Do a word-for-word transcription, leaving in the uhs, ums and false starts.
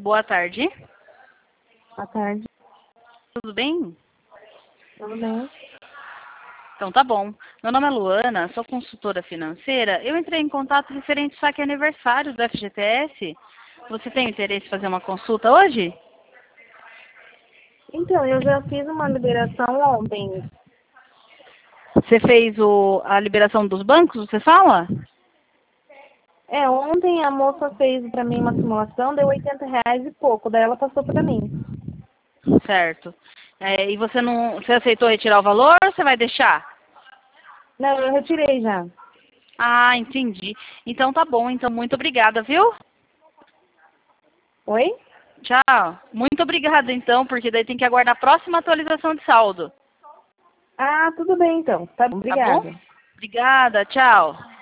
Boa tarde. Boa tarde. Tudo bem? Tudo bem? Então tá bom. Meu nome é Luana, sou consultora financeira. Eu entrei em contato referente ao saque aniversário do F G T S. Você tem interesse em fazer uma consulta hoje? Então, eu já fiz uma liberação ontem. Você fez o, a liberação dos bancos, você fala? É, ontem a moça fez pra mim uma simulação, deu oitenta reais e pouco, daí ela passou pra mim. Certo. É, e você não, você aceitou retirar o valor ou você vai deixar? Não, eu retirei já. Ah, entendi. Então tá bom, então muito obrigada, viu? Oi? Tchau. Muito obrigada então, porque daí tem que aguardar a próxima atualização de saldo. Ah, tudo bem então. Tá bom, Tá bom? obrigada. Obrigada, tchau.